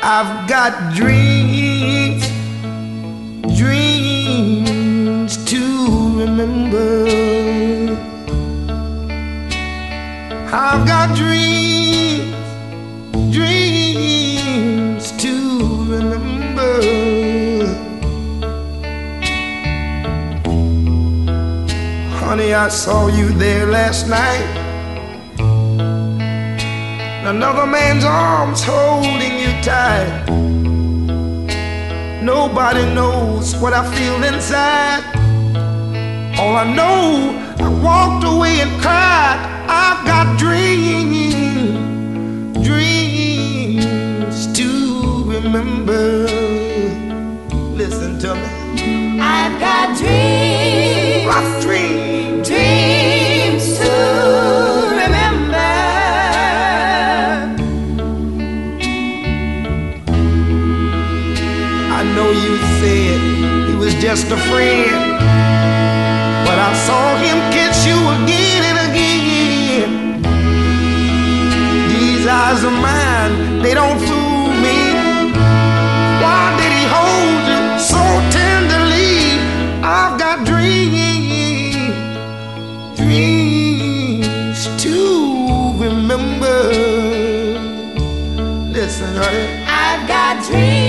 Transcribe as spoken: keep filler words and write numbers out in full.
I've got dreams, dreams to remember. I've got dreams, dreams to remember. Honey, I saw you there last night. Another man's arms holding you tight. Nobody knows what I feel inside. All I know, I walked away and cried. I've got dreams, dreams to remember. Listen to me. I've got dreams, rough dreams, dreams to remember. I know you said he was just a friend, but I saw him kiss you again and again. These eyes of mine, they don't fool me. Why did he hold you so tenderly? I've got dreams, dreams to remember. Listen, honey, I've got dreams.